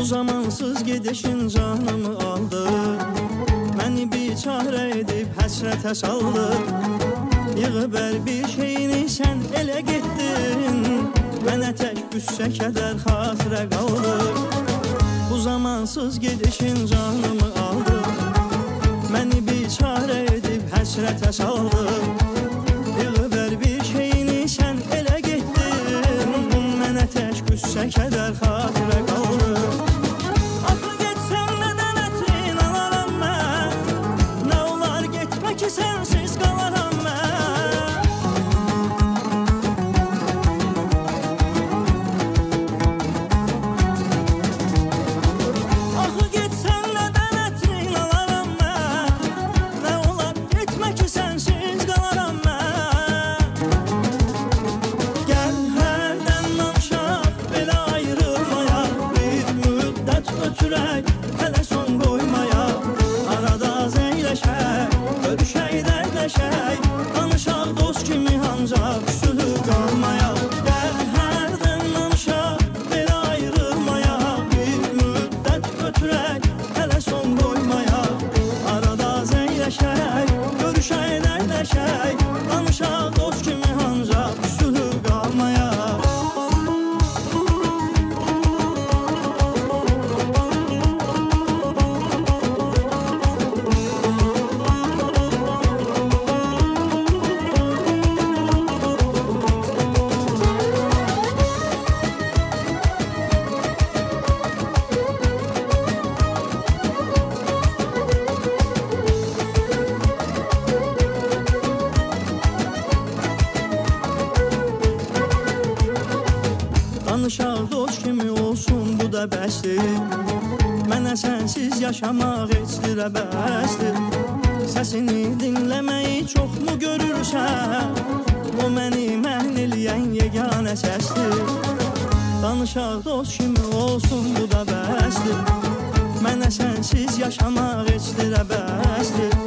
Zamansız gedişin canımı aldı, məni biçare edib həsrətə saldı. Yığıb hər bir şeyini sən elə getdin, mənə tək qüssə kədər xatirə qaldı. Bu zamansız gedişin canımı aldı, məni biçare edib həsrətə saldı. Yığıb hər bir şeyini sən elə getdin, mənə tək qüssə kədər xatirə qaldı. Ki sensiz kalaram ben. Axı getsən nədən ətrin alaram mən. Nə olar getmə ki sensiz kalaram mən. Gəl hərdən danışaq, belə ayrılmayaq. Bir müddət ötürək, hələ son qoymayaq. Arada zeyləşək, görüşək, dərləşək, danışaq dost kimi ancaq sülhü qalmayaq. Gəl hərdən danışaq, belə ayrılmayaq. Bir müddət götürək, hələ son qoymayaq. Arada zeyləşək, görüşək, dərləşək, danışaq dost kimi ancaq sülhü qalmayaq. Danışaq dost kimi olsun, bu da bəsdir. Mənə sənsiz yaşamaq heç dirə bəsdir. Səsini dinləməyi çoxmu görürsən? O məni məhn eləyən yeganə səsdir. Danışaq dost kimi olsun, bu da bəsdir. Mənə sənsiz yaşamaq heç dirə bəsdir.